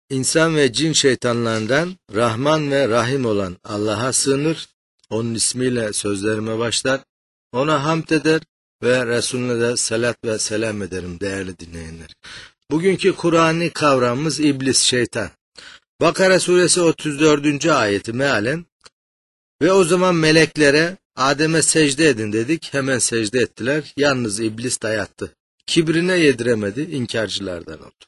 İnsan ve cin şeytanlarından Rahman ve Rahim olan Allah'a sığınır, onun ismiyle sözlerime başlar, ona hamd eder ve Resulüne de salat ve selam ederim değerli dinleyenler. Bugünkü Kur'an'ı kavramımız iblis, şeytan. Bakara suresi 34. ayeti mealen, ve o zaman meleklere Adem'e secde edin dedik, hemen secde ettiler, yalnız iblis dayattı. Kibrine yediremedi, inkarcılardan oldu.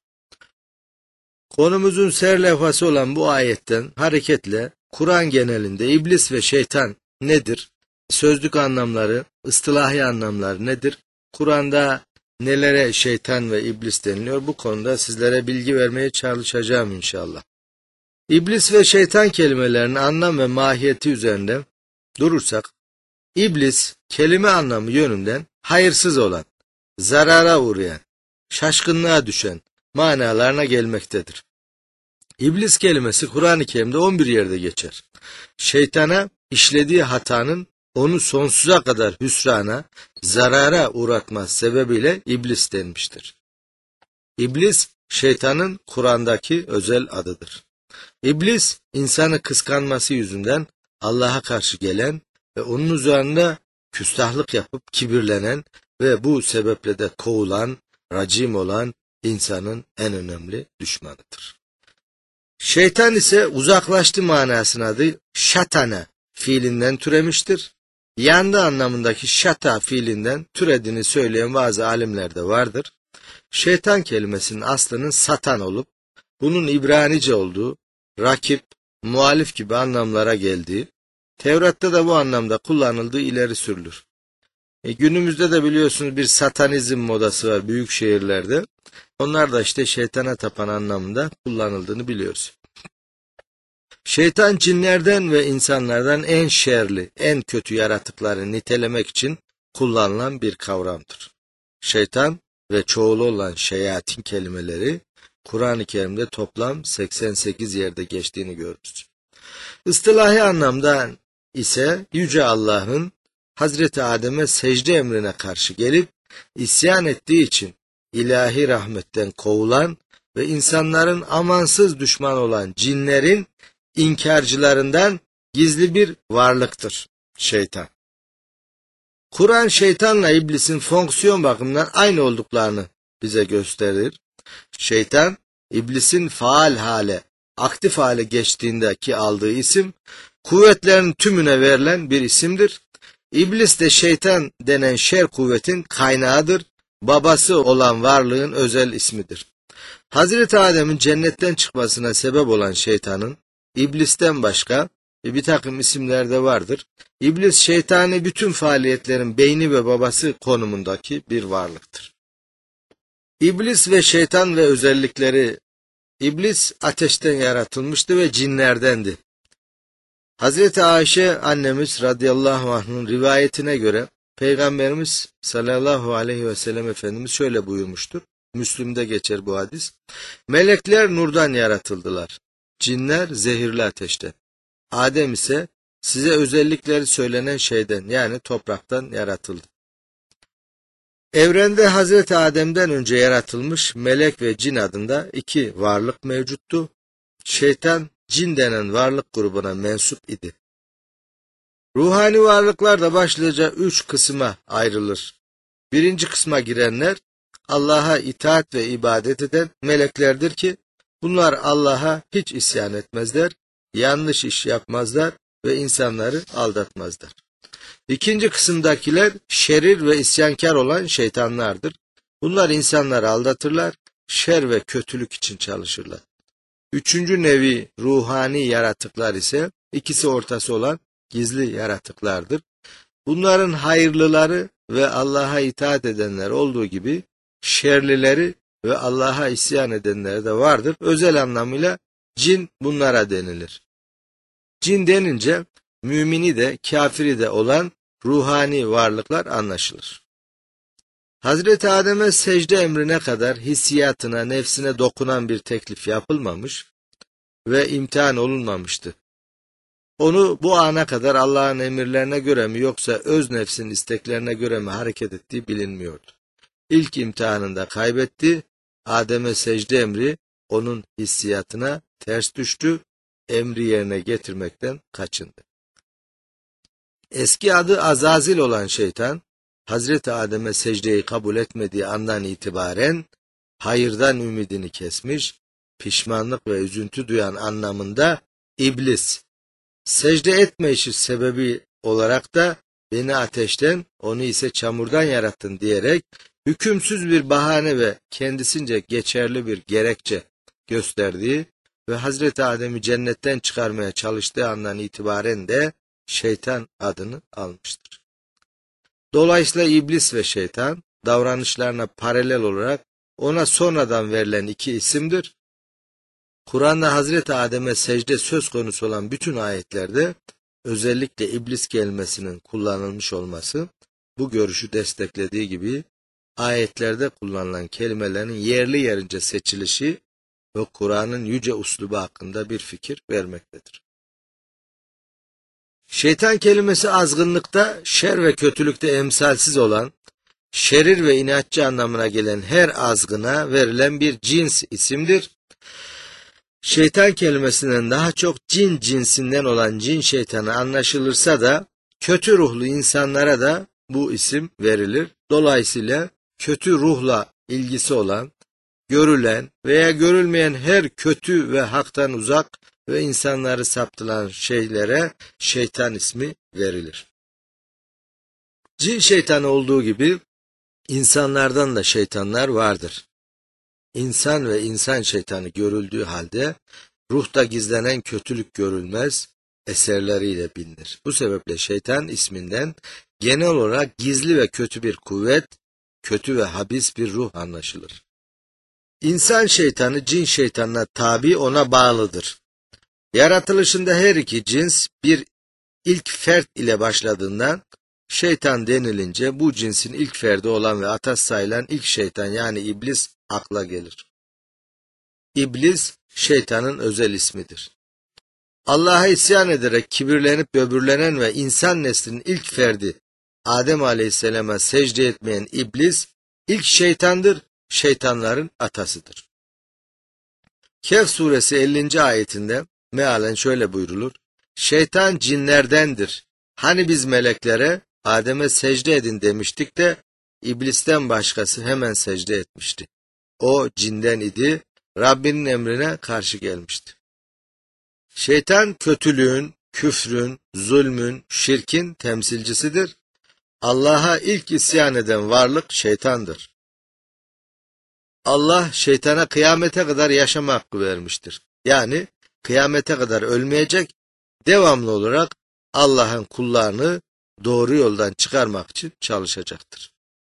Konumuzun serlevhası olan bu ayetten hareketle Kur'an genelinde iblis ve şeytan nedir? Sözlük anlamları, ıstilahi anlamları nedir? Kur'an'da nelere şeytan ve iblis deniliyor? Bu konuda sizlere bilgi vermeye çalışacağım inşallah. İblis ve şeytan kelimelerinin anlam ve mahiyeti üzerinde durursak, iblis kelime anlamı yönünden hayırsız olan, zarara uğrayan, şaşkınlığa düşen manalarına gelmektedir. İblis kelimesi Kur'an-ı Kerim'de 11 yerde geçer. Şeytana işlediği hatanın onu sonsuza kadar hüsrana, zarara uğratması sebebiyle iblis denmiştir. İblis, şeytanın Kur'an'daki özel adıdır. İblis, insanı kıskanması yüzünden Allah'a karşı gelen ve onun üzerinde küstahlık yapıp kibirlenen ve bu sebeple de kovulan, racim olan insanın en önemli düşmanıdır. Şeytan ise uzaklaştı manasının adı şatana fiilinden türemiştir. Yandı anlamındaki şata fiilinden türediğini söyleyen bazı alimler de vardır. Şeytan kelimesinin aslının satan olup bunun İbranice olduğu, rakip, muhalif gibi anlamlara geldiği, Tevrat'ta da bu anlamda kullanıldığı ileri sürülür. Günümüzde de biliyorsunuz bir satanizm modası var büyük şehirlerde. Onlar da işte şeytana tapan anlamında kullanıldığını biliyoruz. Şeytan cinlerden ve insanlardan en şerli, en kötü yaratıkları nitelemek için kullanılan bir kavramdır. Şeytan ve çoğulu olan şeyatin kelimeleri Kur'an-ı Kerim'de toplam 88 yerde geçtiğini görürüz. İstilahi anlamda ise Yüce Allah'ın Hazreti Adem'e secde emrine karşı gelip isyan ettiği için ilahi rahmetten kovulan ve insanların amansız düşman olan cinlerin inkarcılarından gizli bir varlıktır şeytan. Kur'an şeytanla iblisin fonksiyon bakımından aynı olduklarını bize gösterir. Şeytan, iblisin faal hale, aktif hale geçtiğindeki aldığı isim, kuvvetlerin tümüne verilen bir isimdir. İblis de şeytan denen şer kuvvetin kaynağıdır, babası olan varlığın özel ismidir. Hazreti Adem'in cennetten çıkmasına sebep olan şeytanın, İblisten başka bir takım isimler de vardır. İblis şeytani bütün faaliyetlerin beyni ve babası konumundaki bir varlıktır. İblis ve şeytan ve özellikleri. İblis ateşten yaratılmıştı ve cinlerdendi. Hazreti Ayşe annemiz radıyallahu anh'ın rivayetine göre Peygamberimiz sallallahu aleyhi ve sellem Efendimiz şöyle buyurmuştur. Müslim'de geçer bu hadis. Melekler nurdan yaratıldılar. Cinler zehirli ateşten. Adem ise size özellikleri söylenen şeyden yani topraktan yaratıldı. Evrende Hazreti Adem'den önce yaratılmış melek ve cin adında iki varlık mevcuttu. Şeytan cin denen varlık grubuna mensup idi. Ruhani varlıklar da başlıca 3 kısma ayrılır. Birinci kısma girenler Allah'a itaat ve ibadet eden meleklerdir ki bunlar Allah'a hiç isyan etmezler, yanlış iş yapmazlar ve insanları aldatmazlar. İkinci kısımdakiler şerir ve isyankar olan şeytanlardır. Bunlar insanları aldatırlar, şer ve kötülük için çalışırlar. Üçüncü nevi ruhani yaratıklar ise ikisi ortası olan gizli yaratıklardır. Bunların hayırlıları ve Allah'a itaat edenler olduğu gibi şerlileri ve Allah'a isyan edenler de vardır. Özel anlamıyla cin bunlara denilir. Cin denince mümini de kafiri de olan ruhani varlıklar anlaşılır. Hazreti Adem'e secde emrine kadar hissiyatına, nefsine dokunan bir teklif yapılmamış ve imtihan olunmamıştı. Onu bu ana kadar Allah'ın emirlerine göre mi yoksa öz nefsin isteklerine göre mi hareket ettiği bilinmiyordu. İlk imtihanında kaybetti, Adem'e secde emri onun hissiyatına ters düştü, emri yerine getirmekten kaçındı. Eski adı Azazil olan şeytan, Hazreti Adem'e secdeyi kabul etmediği andan itibaren hayırdan ümidini kesmiş, pişmanlık ve üzüntü duyan anlamında iblis. Secde etme işi sebebi olarak da beni ateşten, onu ise çamurdan yarattın diyerek hükümsüz bir bahane ve kendisince geçerli bir gerekçe gösterdiği ve Hazreti Adem'i cennetten çıkarmaya çalıştığı andan itibaren de şeytan adını almıştır. Dolayısıyla iblis ve şeytan davranışlarına paralel olarak ona sonradan verilen iki isimdir. Kur'an'da Hazreti Adem'e secde söz konusu olan bütün ayetlerde özellikle iblis kelimesinin kullanılmış olması bu görüşü desteklediği gibi ayetlerde kullanılan kelimelerin yerli yerince seçilişi ve Kur'an'ın yüce uslubu hakkında bir fikir vermektedir. Şeytan kelimesi azgınlıkta, şer ve kötülükte emsalsiz olan, şerir ve inatçı anlamına gelen her azgına verilen bir cins isimdir. Şeytan kelimesinden daha çok cin cinsinden olan cin şeytanı anlaşılırsa da kötü ruhlu insanlara da bu isim verilir. Dolayısıyla kötü ruhla ilgisi olan, görülen veya görülmeyen her kötü ve haktan uzak ve insanları saptıran şeylere şeytan ismi verilir. Cin şeytanı olduğu gibi insanlardan da şeytanlar vardır. İnsan ve insan şeytanı görüldüğü halde ruhta gizlenen kötülük görülmez, eserleriyle bilinir. Bu sebeple şeytan isminden genel olarak gizli ve kötü bir kuvvet, kötü ve habis bir ruh anlaşılır. İnsan şeytanı cin şeytanına tabi, ona bağlıdır. Yaratılışında her iki cins bir ilk fert ile başladığından şeytan denilince bu cinsin ilk ferdi olan ve atası sayılan ilk şeytan yani iblis akla gelir. İblis şeytanın özel ismidir. Allah'a isyan ederek kibirlenip böbürlenen ve insan neslinin ilk ferdi Adem Aleyhisselam'a secde etmeyen iblis ilk şeytandır, şeytanların atasıdır. Kehf suresi 50. ayetinde mealen şöyle buyrulur: şeytan cinlerdendir. Hani biz meleklere Adem'e secde edin demiştik de iblisten başkası hemen secde etmişti. O cinden idi, Rabbinin emrine karşı gelmişti. Şeytan kötülüğün, küfrün, zulmün, şirkin temsilcisidir. Allah'a ilk isyan eden varlık şeytandır. Allah şeytana kıyamete kadar yaşama hakkı vermiştir. Yani kıyamete kadar ölmeyecek, devamlı olarak Allah'ın kullarını doğru yoldan çıkarmak için çalışacaktır.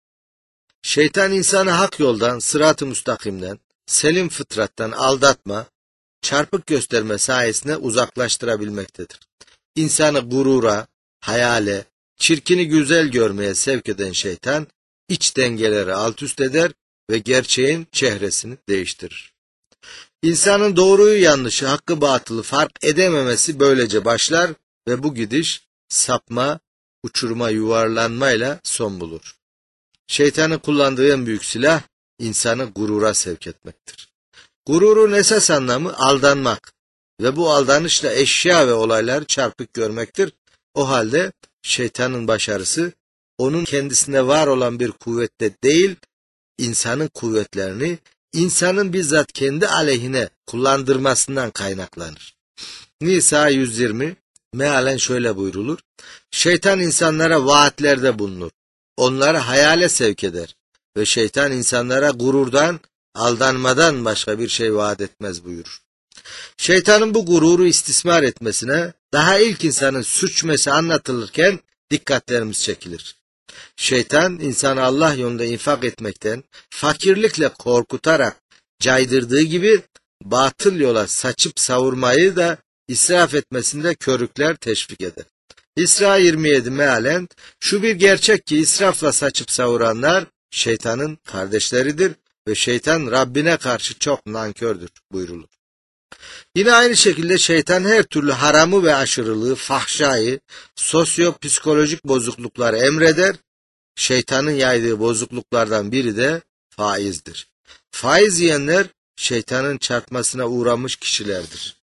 Şeytan insanı hak yoldan, sırat-ı müstakimden, selim fıtrattan aldatma, çarpık gösterme sayesinde uzaklaştırabilmektedir. İnsanı gurura, hayale, çirkini güzel görmeye sevk eden şeytan, iç dengeleri alt üst eder ve gerçeğin çehresini değiştirir. İnsanın doğruyu yanlışı, hakkı batılı fark edememesi böylece başlar ve bu gidiş sapma, uçuruma yuvarlanmayla son bulur. Şeytanın kullandığı en büyük silah insanı gurura sevk etmektir. Gururun esas anlamı aldanmak ve bu aldanışla eşya ve olayları çarpık görmektir. O halde şeytanın başarısı onun kendisinde var olan bir kuvvette değil, insanın kuvvetlerini insanın bizzat kendi aleyhine kullandırmasından kaynaklanır. Nisa 120 mealen şöyle buyrulur: şeytan insanlara vaatlerde bulunur, onları hayale sevk eder ve şeytan insanlara gururdan, aldanmadan başka bir şey vaat etmez buyurur. Şeytanın bu gururu istismar etmesine daha ilk insanın sürçmesi anlatılırken dikkatlerimiz çekilir. Şeytan insanı Allah yolunda infak etmekten fakirlikle korkutarak caydırdığı gibi batıl yola saçıp savurmayı da israf etmesinde körükler, teşvik eder. İsra 27 mealen şu bir gerçek ki israfla saçıp savuranlar şeytanın kardeşleridir ve şeytan Rabbine karşı çok nankördür buyrulur. Yine aynı şekilde şeytan her türlü haramı ve aşırılığı, fahşayı, sosyo-psikolojik bozuklukları emreder. Şeytanın yaydığı bozukluklardan biri de faizdir. Faiz yiyenler şeytanın çarpmasına uğramış kişilerdir.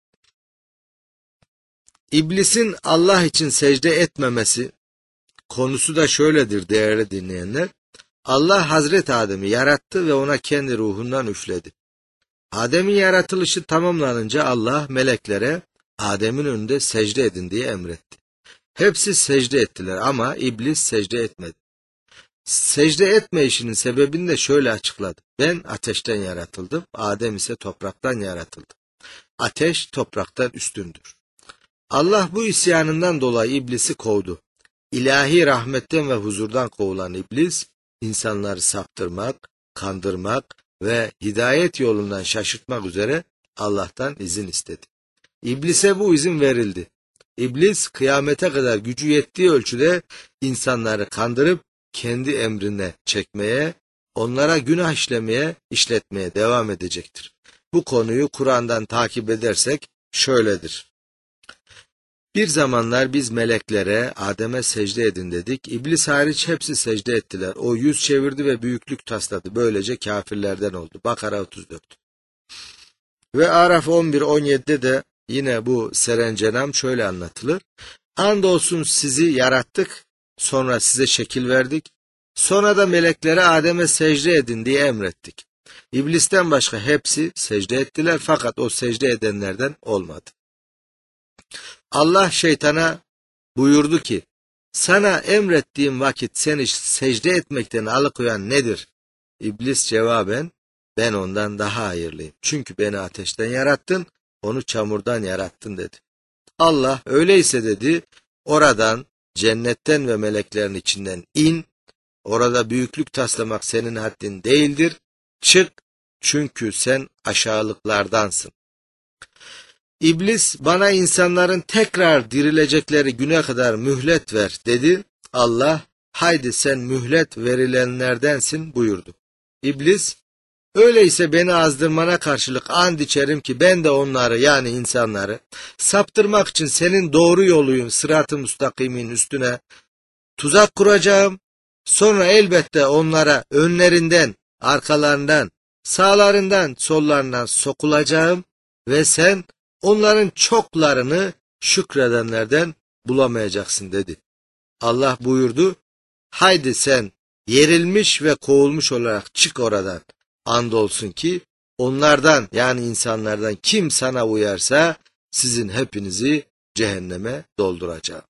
İblisin Allah için secde etmemesi konusu da şöyledir değerli dinleyenler. Allah Hazreti Adem'i yarattı ve ona kendi ruhundan üfledi. Adem'in yaratılışı tamamlanınca Allah meleklere Adem'in önünde secde edin diye emretti. Hepsi secde ettiler ama iblis secde etmedi. Secde etme işinin sebebini de şöyle açıkladı. Ben ateşten yaratıldım, Adem ise topraktan yaratıldı. Ateş topraktan üstündür. Allah bu isyanından dolayı iblisi kovdu. İlahi rahmetten ve huzurdan kovulan iblis, insanları saptırmak, kandırmak ve hidayet yolundan şaşırtmak üzere Allah'tan izin istedi. İblise bu izin verildi. İblis kıyamete kadar gücü yettiği ölçüde insanları kandırıp kendi emrine çekmeye, onlara günah işletmeye devam edecektir. Bu konuyu Kur'an'dan takip edersek şöyledir. Bir zamanlar biz meleklere Adem'e secde edin dedik. İblis hariç hepsi secde ettiler. O yüz çevirdi ve büyüklük tasladı. Böylece kafirlerden oldu. Bakara 34. Ve Araf 11-17'de de yine bu serencenam şöyle anlatılır. Andolsun sizi yarattık, sonra size şekil verdik. Sonra da meleklere Adem'e secde edin diye emrettik. İblisten başka hepsi secde ettiler fakat o secde edenlerden olmadı. Allah şeytana buyurdu ki, sana emrettiğim vakit seni secde etmekten alıkoyan nedir? İblis cevaben, ben ondan daha hayırlıyım. Çünkü beni ateşten yarattın, onu çamurdan yarattın dedi. Allah öyleyse dedi, oradan, cennetten ve meleklerin içinden in, orada büyüklük taslamak senin haddin değildir, çık çünkü sen aşağılıklardansın. İblis bana insanların tekrar dirilecekleri güne kadar mühlet ver dedi. Allah haydi sen mühlet verilenlerdensin buyurdu. İblis öyleyse beni azdırmana karşılık and içerim ki ben de onları yani insanları saptırmak için senin doğru yoluyun sırat-ı müstakimin üstüne tuzak kuracağım. Sonra elbette onlara önlerinden, arkalarından, sağlarından, sollarından sokulacağım ve sen onların çoklarını şükredenlerden bulamayacaksın dedi. Allah buyurdu, haydi sen yerilmiş ve kovulmuş olarak çık oradan. Andolsun ki onlardan yani insanlardan kim sana uyarsa sizin hepinizi cehenneme dolduracağım.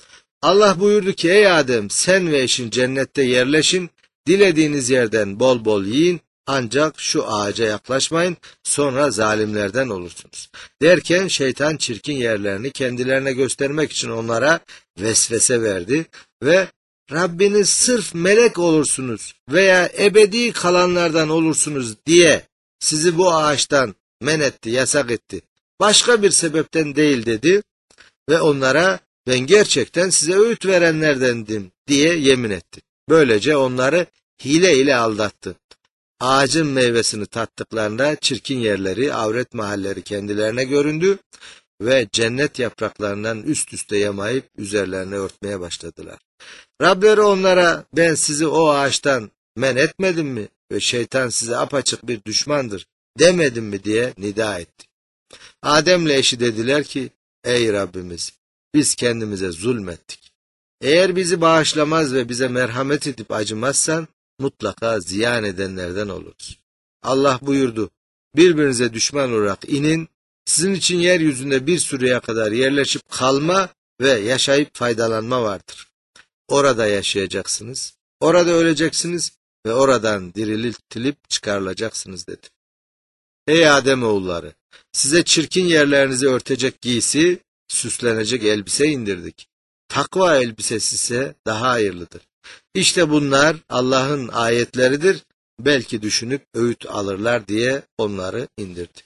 Allah buyurdu ki ey Adem sen ve eşin cennette yerleşin, dilediğiniz yerden bol bol yiyin. Ancak şu ağaca yaklaşmayın, sonra zalimlerden olursunuz. Derken şeytan çirkin yerlerini kendilerine göstermek için onlara vesvese verdi ve Rabbiniz sırf melek olursunuz veya ebedi kalanlardan olursunuz diye sizi bu ağaçtan men etti, yasak etti. Başka bir sebepten değil dedi ve onlara ben gerçekten size öğüt verenlerdendim diye yemin etti. Böylece onları hile ile aldattı. Ağacın meyvesini tattıklarında çirkin yerleri, avret mahalleri kendilerine göründü ve cennet yapraklarından üst üste yamayıp üzerlerine örtmeye başladılar. Rableri onlara ben sizi o ağaçtan men etmedim mi ve şeytan size apaçık bir düşmandır demedim mi diye nida etti. Adem'le eşi dediler ki ey Rabbimiz biz kendimize zulmettik. Eğer bizi bağışlamaz ve bize merhamet edip acımazsan mutlaka ziyan edenlerden oluruz. Allah buyurdu, birbirinize düşman olarak inin, sizin için yeryüzünde bir süreye kadar yerleşip kalma ve yaşayıp faydalanma vardır. Orada yaşayacaksınız, orada öleceksiniz ve oradan diriltilip çıkarılacaksınız dedi. Ey Ademoğulları, size çirkin yerlerinizi örtecek giysi, süslenecek elbise indirdik. Takva elbisesi ise daha hayırlıdır. İşte bunlar Allah'ın ayetleridir. Belki düşünüp öğüt alırlar diye onları indirdi.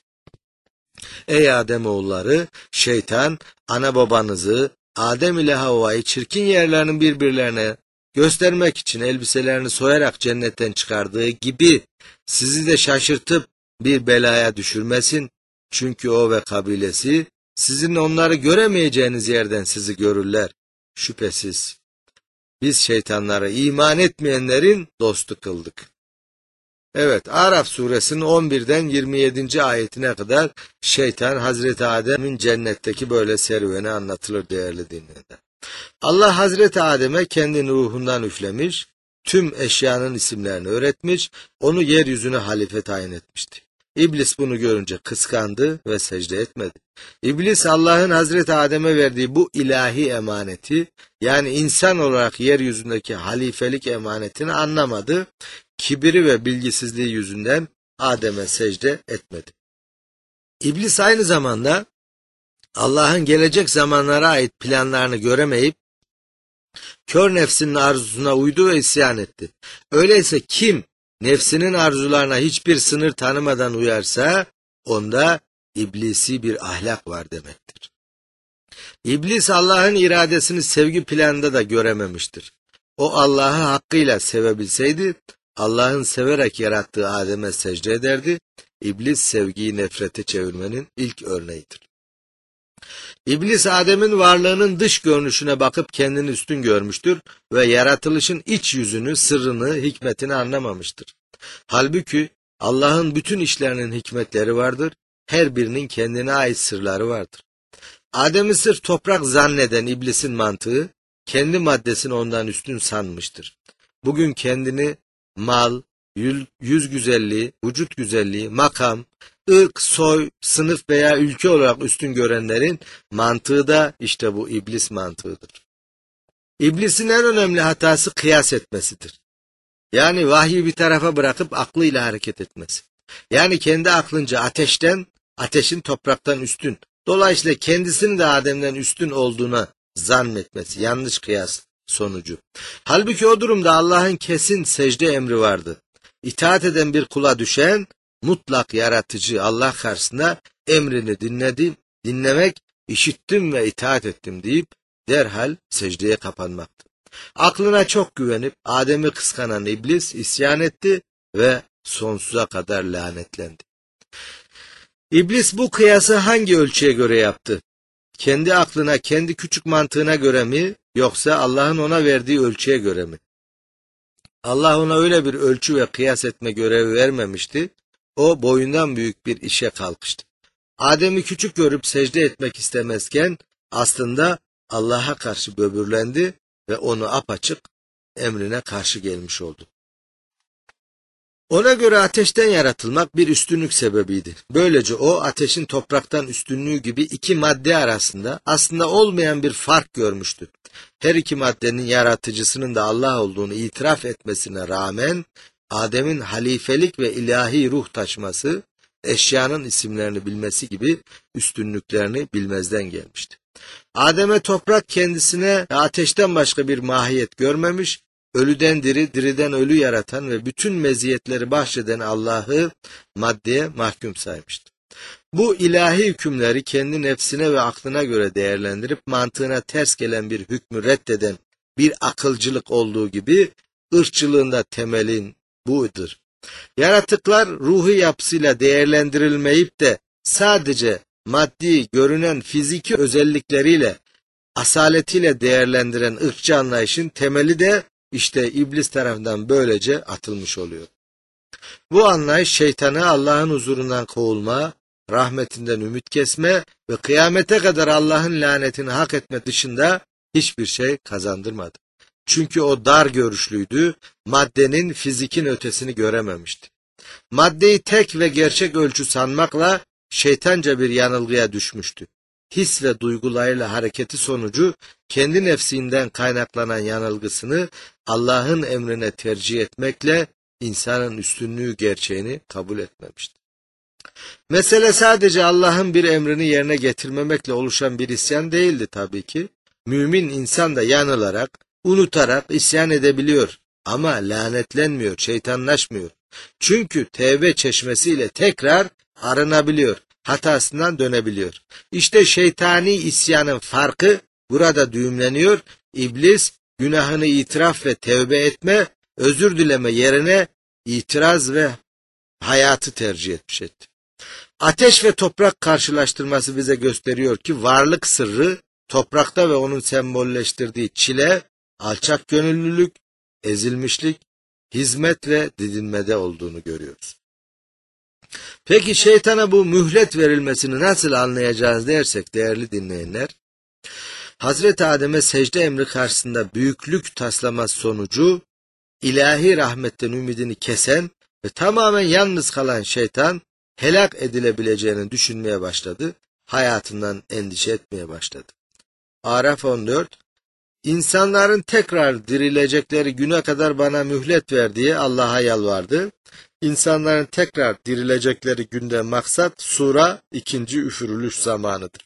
Ey Ademoğulları, şeytan ana babanızı Adem ile Havva'yı çirkin yerlerinin birbirlerine göstermek için elbiselerini soyarak cennetten çıkardığı gibi sizi de şaşırtıp bir belaya düşürmesin. Çünkü o ve kabilesi sizin onları göremeyeceğiniz yerden sizi görürler. Şüphesiz biz şeytanları iman etmeyenlerin dostu kıldık. Evet, Araf suresinin 11'den 27. ayetine kadar şeytan Hazreti Adem'in cennetteki böyle serüveni anlatılır değerli dinleyenler. Allah Hazreti Adem'e kendi ruhundan üflemiş, tüm eşyanın isimlerini öğretmiş, onu yeryüzüne halife tayin etmişti. İblis bunu görünce kıskandı ve secde etmedi. İblis Allah'ın Hazreti Adem'e verdiği bu ilahi emaneti, yani insan olarak yeryüzündeki halifelik emanetini anlamadı. Kibiri ve bilgisizliği yüzünden Adem'e secde etmedi. İblis aynı zamanda Allah'ın gelecek zamanlara ait planlarını göremeyip kör nefsinin arzusuna uydu ve isyan etti. Öyleyse kim nefsinin arzularına hiçbir sınır tanımadan uyarsa onda iblisi bir ahlak var demektir. İblis Allah'ın iradesini sevgi planında da görememiştir. O Allah'ı hakkıyla sevebilseydi Allah'ın severek yarattığı Adem'e secde ederdi. İblis sevgiyi nefrete çevirmenin ilk örneğidir. İblis Adem'in varlığının dış görünüşüne bakıp kendini üstün görmüştür ve yaratılışın iç yüzünü, sırrını, hikmetini anlamamıştır. Halbuki Allah'ın bütün işlerinin hikmetleri vardır, her birinin kendine ait sırları vardır. Adem'i sırf toprak zanneden iblisin mantığı, kendi maddesini ondan üstün sanmıştır. Bugün kendini mal, yüz güzelliği, vücut güzelliği, makam, ırk, soy, sınıf veya ülke olarak üstün görenlerin mantığı da işte bu iblis mantığıdır. İblisin en önemli hatası kıyas etmesidir. Yani vahyi bir tarafa bırakıp aklıyla hareket etmesi. Yani kendi aklınca ateşin topraktan üstün, dolayısıyla kendisinin de Adem'den üstün olduğuna zannetmesi, yanlış kıyas sonucu. Halbuki o durumda Allah'ın kesin secde emri vardı. İtaat eden bir kula düşen, mutlak yaratıcı Allah karşısında emrini dinlemek, işittim ve itaat ettim deyip derhal secdeye kapanmaktı. Aklına çok güvenip Adem'i kıskanan iblis isyan etti ve sonsuza kadar lanetlendi. İblis bu kıyası hangi ölçüye göre yaptı? Kendi aklına, kendi küçük mantığına göre mi, yoksa Allah'ın ona verdiği ölçüye göre mi? Allah ona öyle bir ölçü ve kıyas etme görevi vermemişti. O boyundan büyük bir işe kalkıştı. Adem'i küçük görüp secde etmek istemezken aslında Allah'a karşı böbürlendi ve onu apaçık emrine karşı gelmiş oldu. Ona göre ateşten yaratılmak bir üstünlük sebebiydi. Böylece o ateşin topraktan üstünlüğü gibi iki madde arasında aslında olmayan bir fark görmüştü. Her iki maddenin yaratıcısının da Allah olduğunu itiraf etmesine rağmen Adem'in halifelik ve ilahi ruh taşıması, eşyanın isimlerini bilmesi gibi üstünlüklerini bilmezden gelmişti. Adem'e toprak kendisine ateşten başka bir mahiyet görmemiş, ölüden diri, diriden ölü yaratan ve bütün meziyetleri bahşeden Allah'ı maddeye mahkum saymıştı. Bu ilahi hükümleri kendi nefsine ve aklına göre değerlendirip mantığına ters gelen bir hükmü reddeden bir akılcılık olduğu gibi ırkçılığında temelin budur. Yaratıklar ruhu yapısıyla değerlendirilmeyip de sadece maddi, görünen fiziki özellikleriyle, asaletiyle değerlendiren ırkçı anlayışın temeli de İşte iblis tarafından böylece atılmış oluyor. Bu anlayış şeytanı Allah'ın huzurundan kovulma, rahmetinden ümit kesme ve kıyamete kadar Allah'ın lanetini hak etme dışında hiçbir şey kazandırmadı. Çünkü o dar görüşlüydü, maddenin, fizikin ötesini görememişti. Maddeyi tek ve gerçek ölçü sanmakla şeytanca bir yanılgıya düşmüştü. His ve duygularıyla hareketi sonucu kendi nefsinden kaynaklanan yanılgısını Allah'ın emrine tercih etmekle insanın üstünlüğü gerçeğini kabul etmemişti. Mesele sadece Allah'ın bir emrini yerine getirmemekle oluşan bir isyan değildi tabii ki. Mümin insan da yanılarak, unutarak isyan edebiliyor ama lanetlenmiyor, şeytanlaşmıyor. Çünkü tevbe çeşmesiyle tekrar arınabiliyor, hatasından dönebiliyor. İşte şeytani isyanın farkı burada düğümleniyor. İblis günahını itiraf ve tevbe etme, özür dileme yerine itiraz ve hayatı tercih etmiş etti. Ateş ve toprak karşılaştırması bize gösteriyor ki varlık sırrı toprakta ve onun sembolleştirdiği çile, alçak gönüllülük, ezilmişlik, hizmet ve didinmede olduğunu görüyoruz. Peki şeytana bu mühlet verilmesini nasıl anlayacağız dersek değerli dinleyenler, Hazreti Adem'e secde emri karşısında büyüklük taslaması sonucu ilahi rahmetten ümidini kesen ve tamamen yalnız kalan şeytan helak edilebileceğini düşünmeye başladı, hayatından endişe etmeye başladı. Araf 14, İnsanların tekrar dirilecekleri güne kadar bana mühlet ver diye Allah'a yalvardı. İnsanların tekrar dirilecekleri günden maksat sura 2. üfürülüş zamanıdır.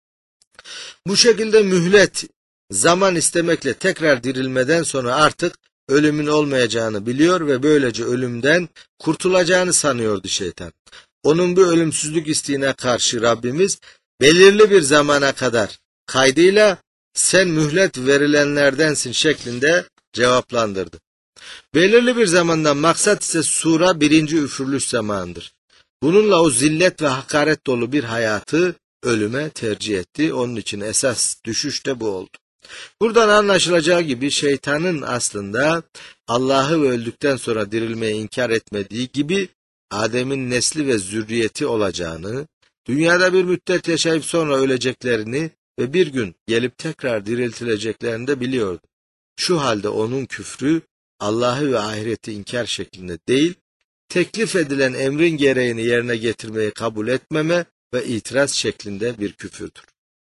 Bu şekilde mühlet, zaman istemekle tekrar dirilmeden sonra artık ölümün olmayacağını biliyor ve böylece ölümden kurtulacağını sanıyordu şeytan. Onun bu ölümsüzlük isteğine karşı Rabbimiz belirli bir zamana kadar kaydıyla sen mühlet verilenlerdensin şeklinde cevaplandırdı. Belirli bir zamandan maksat ise sura 1. üfürülüş zamanıdır. Bununla o zillet ve hakaret dolu bir hayatı ölüme tercih etti. Onun için esas düşüş de bu oldu. Buradan anlaşılacağı gibi şeytanın aslında Allah'ı öldükten sonra dirilmeyi inkar etmediği gibi Adem'in nesli ve zürriyeti olacağını, dünyada bir müddet yaşayıp sonra öleceklerini ve bir gün gelip tekrar diriltileceklerini de biliyordu. Şu halde onun küfrü Allah'ı ve ahireti inkar şeklinde değil, teklif edilen emrin gereğini yerine getirmeyi kabul etmeme ve itiraz şeklinde bir küfürdür.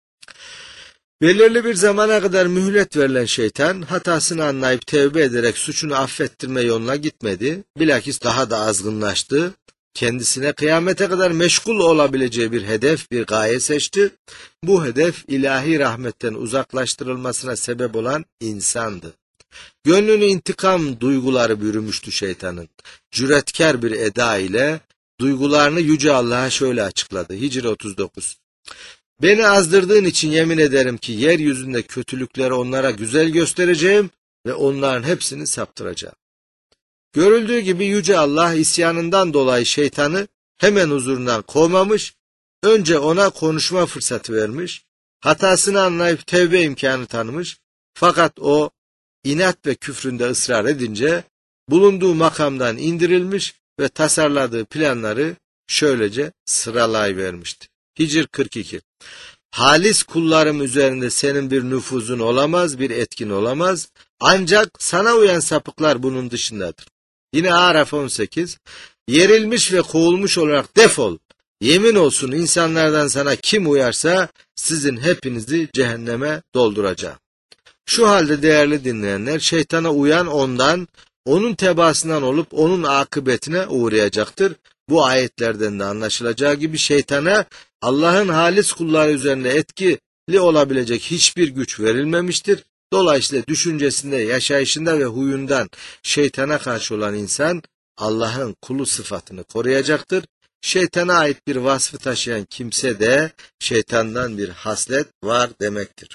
Belirli bir zamana kadar mühlet verilen şeytan hatasını anlayıp tevbe ederek suçunu affettirme yoluna gitmedi. Bilakis daha da azgınlaştı. Kendisine kıyamete kadar meşgul olabileceği bir hedef, bir gaye seçti. Bu hedef ilahi rahmetten uzaklaştırılmasına sebep olan insandı. Gönlünü intikam duyguları bürümüştü şeytanın. Cüretkar bir eda ile duygularını Yüce Allah'a şöyle açıkladı. Hicr 39. Beni azdırdığın için yemin ederim ki yeryüzünde kötülükleri onlara güzel göstereceğim ve onların hepsini saptıracağım. Görüldüğü gibi Yüce Allah isyanından dolayı şeytanı hemen huzurundan kovmamış, önce ona konuşma fırsatı vermiş, hatasını anlayıp tevbe imkanı tanımış, fakat o inat ve küfründe ısrar edince bulunduğu makamdan indirilmiş ve tasarladığı planları şöylece sıralayıvermişti. Hicr 42. Halis kullarım üzerinde senin bir nüfuzun olamaz, bir etkin olamaz. Ancak sana uyan sapıklar bunun dışındadır. Yine Araf 18. Yerilmiş ve kovulmuş olarak defol. Yemin olsun insanlardan sana kim uyarsa sizin hepinizi cehenneme dolduracağım. Şu halde değerli dinleyenler, şeytana uyan ondan, onun tebaasından olup onun akıbetine uğrayacaktır. Bu ayetlerden de anlaşılacağı gibi şeytana Allah'ın halis kulları üzerinde etkili olabilecek hiçbir güç verilmemiştir. Dolayısıyla düşüncesinde, yaşayışında ve huyundan şeytana karşı olan insan Allah'ın kulu sıfatını koruyacaktır. Şeytana ait bir vasfı taşıyan kimse de şeytandan bir haslet var demektir.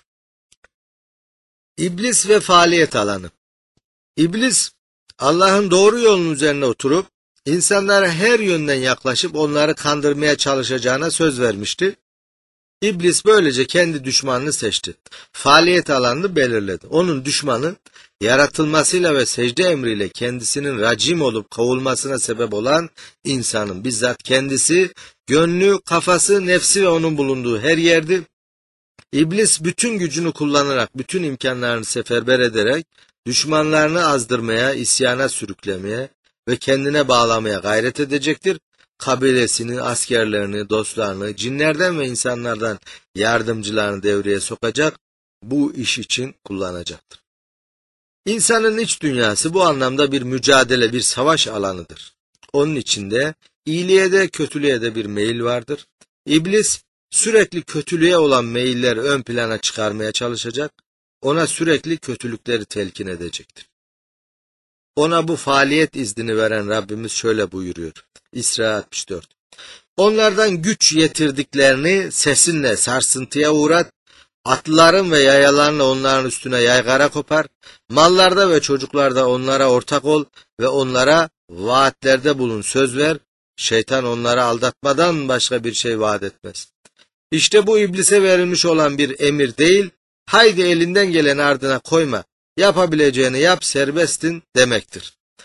İblis ve faaliyet alanı. İblis Allah'ın doğru yolun üzerine oturup insanlara her yönden yaklaşıp onları kandırmaya çalışacağına söz vermişti. İblis böylece kendi düşmanını seçti. Faaliyet alanını belirledi. Onun düşmanı yaratılmasıyla ve secde emriyle kendisinin racim olup kovulmasına sebep olan insanın bizzat kendisi, gönlü, kafası, nefsi ve onun bulunduğu her yerdi. İblis bütün gücünü kullanarak, bütün imkanlarını seferber ederek düşmanlarını azdırmaya, isyana sürüklemeye ve kendine bağlamaya gayret edecektir. Kabilesini, askerlerini, dostlarını, cinlerden ve insanlardan yardımcılarını devreye sokacak, bu iş için kullanacaktır. İnsanın iç dünyası bu anlamda bir mücadele, bir savaş alanıdır. Onun içinde iyiliğe de kötülüğe de bir meyil vardır. İblis sürekli kötülüğe olan meyilleri ön plana çıkarmaya çalışacak, ona sürekli kötülükleri telkin edecektir. Ona bu faaliyet iznini veren Rabbimiz şöyle buyuruyor. İsra 64. Onlardan güç yetirdiklerini sesinle sarsıntıya uğrat, atların ve yayalarla onların üstüne yaygara kopar, mallarda ve çocuklarda onlara ortak ol ve onlara vaatlerde bulun, söz ver, şeytan onları aldatmadan başka bir şey vaat etmez. İşte bu iblise verilmiş olan bir emir değil, haydi elinden geleni ardına koyma, yapabileceğini yap, serbesttin demektir.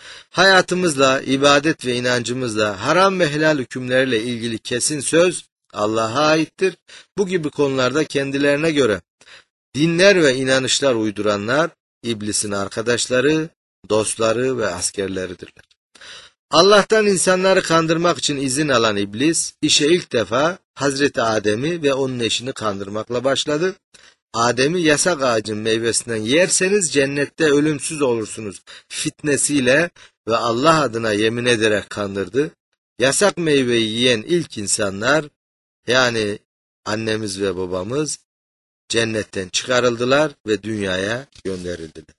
Hayatımızla, ibadet ve inancımızla, haram ve helal hükümleriyle ilgili kesin söz Allah'a aittir. Bu gibi konularda kendilerine göre dinler ve inanışlar uyduranlar, iblisin arkadaşları, dostları ve askerleridirler. Allah'tan insanları kandırmak için izin alan iblis, işe ilk defa Hazreti Adem'i ve onun eşini kandırmakla başladı. Adem'i yasak ağacın meyvesinden yerseniz cennette ölümsüz olursunuz fitnesiyle ve Allah adına yemin ederek kandırdı. Yasak meyveyi yiyen ilk insanlar, yani annemiz ve babamız, cennetten çıkarıldılar ve dünyaya gönderildiler.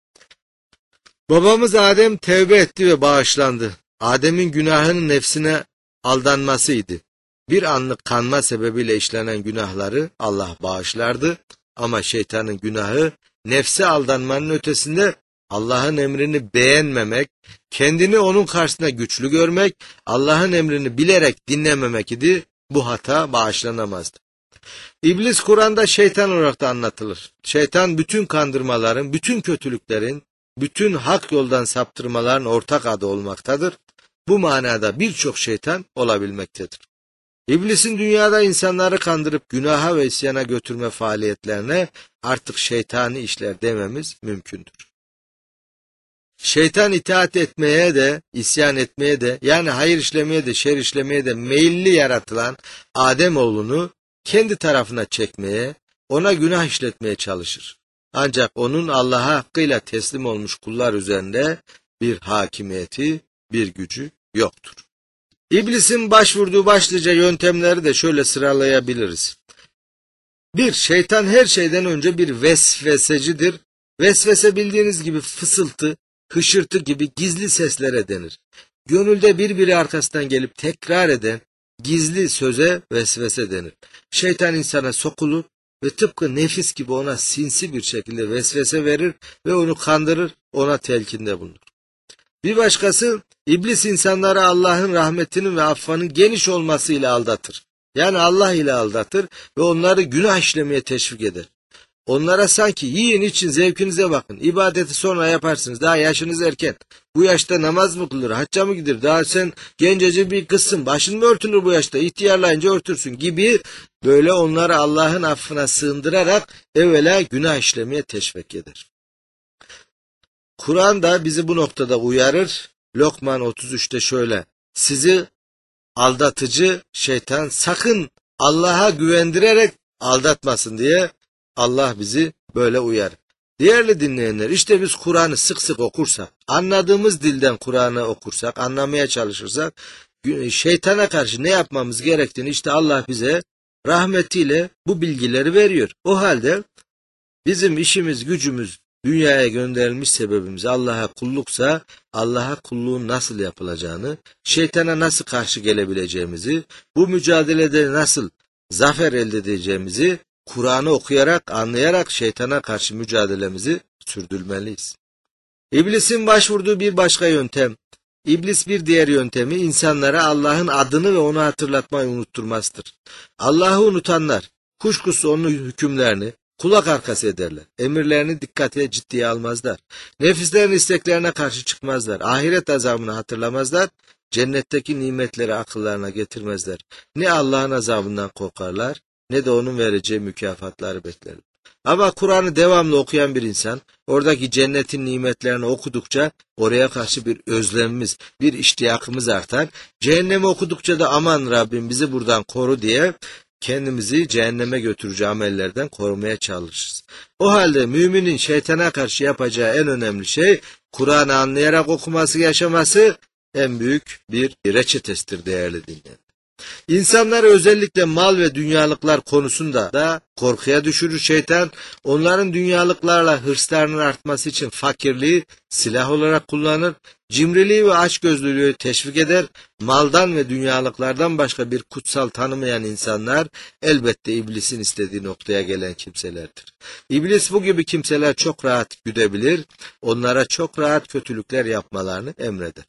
Babamız Adem tevbe etti ve bağışlandı. Adem'in günahının nefsine aldanmasıydı. Bir anlık kanma sebebiyle işlenen günahları Allah bağışlardı. Ama şeytanın günahı nefse aldanmanın ötesinde Allah'ın emrini beğenmemek, kendini onun karşısında güçlü görmek, Allah'ın emrini bilerek dinlememek idi. Bu hata bağışlanamazdı. İblis Kur'an'da şeytan olarak da anlatılır. Şeytan bütün kandırmaların, bütün kötülüklerin, bütün hak yoldan saptırmaların ortak adı olmaktadır. Bu manada birçok şeytan olabilmektedir. İblisin dünyada insanları kandırıp günaha ve isyana götürme faaliyetlerine artık şeytani işler dememiz mümkündür. Şeytan itaat etmeye de, isyan etmeye de, yani hayır işlemeye de, şer işlemeye de meyilli yaratılan Ademoğlunu kendi tarafına çekmeye, ona günah işletmeye çalışır. Ancak onun Allah'a hakkıyla teslim olmuş kullar üzerinde bir hakimiyeti, bir gücü yoktur. İblisin başvurduğu başlıca yöntemleri de şöyle sıralayabiliriz. 1. Şeytan her şeyden önce bir vesvesecidir. Vesvese bildiğiniz gibi fısıltı, hışırtı gibi gizli seslere denir. Gönülde birbiri arkasından gelip tekrar eden gizli söze vesvese denir. Şeytan insana sokulur ve tıpkı nefis gibi ona sinsi bir şekilde vesvese verir ve onu kandırır, ona telkinde bulunur. Bir başkası, iblis insanları Allah'ın rahmetinin ve affının geniş olmasıyla aldatır. Yani Allah ile aldatır ve onları günah işlemeye teşvik eder. Onlara sanki yiyin için zevkinize bakın, ibadeti sonra yaparsınız, daha yaşınız erken, bu yaşta namaz mı kılır, hacca mı gider, daha sen genceci bir kızsın, başın mı örtülür bu yaşta, ihtiyarlayınca örtürsün gibi böyle onları Allah'ın affına sığındırarak evvela günah işlemeye teşvik eder. Kur'an da bizi bu noktada uyarır. Lokman 33'te şöyle: sizi aldatıcı şeytan sakın Allah'a güvendirerek aldatmasın diye Allah bizi böyle uyarır. Değerli dinleyenler, işte biz Kur'an'ı sık sık okursak, anladığımız dilden Kur'an'ı okursak, anlamaya çalışırsak, şeytana karşı ne yapmamız gerektiğini işte Allah bize rahmetiyle bu bilgileri veriyor. O halde bizim işimiz, gücümüz, dünyaya gönderilmiş sebebimiz Allah'a kulluksa, Allah'a kulluğun nasıl yapılacağını, şeytana nasıl karşı gelebileceğimizi, bu mücadelede nasıl zafer elde edeceğimizi Kur'an'ı okuyarak, anlayarak şeytana karşı mücadelemizi sürdürmeliyiz. İblisin başvurduğu bir başka yöntem, İblis bir diğer yöntemi insanlara Allah'ın adını ve onu hatırlatmayı unutturmasıdır. Allah'ı unutanlar, kuşkusuz onun hükümlerini kulak arkası ederler. Emirlerini dikkate, ciddiye almazlar. Nefislerin isteklerine karşı çıkmazlar. Ahiret azabını hatırlamazlar. Cennetteki nimetleri akıllarına getirmezler. Ne Allah'ın azabından korkarlar, ne de onun vereceği mükafatları beklerler. Ama Kur'an'ı devamlı okuyan bir insan, oradaki cennetin nimetlerini okudukça oraya karşı bir özlemimiz, bir iştiyakımız artar. Cehennemi okudukça da aman Rabbim bizi buradan koru diye kendimizi cehenneme götürücü amellerden korumaya çalışırız. O halde müminin şeytana karşı yapacağı en önemli şey, Kur'an'ı anlayarak okuması, yaşaması en büyük bir reçetesidir değerli dinleyenler. İnsanları özellikle mal ve dünyalıklar konusunda da korkuya düşürür şeytan. Onların dünyalıklarla hırslarının artması için fakirliği silah olarak kullanır. Cimriliği ve açgözlülüğü teşvik eder. Maldan ve dünyalıklardan başka bir kutsal tanımayan insanlar elbette iblisin istediği noktaya gelen kimselerdir. İblis bu gibi kimseler çok rahat güdebilir. Onlara çok rahat kötülükler yapmalarını emreder.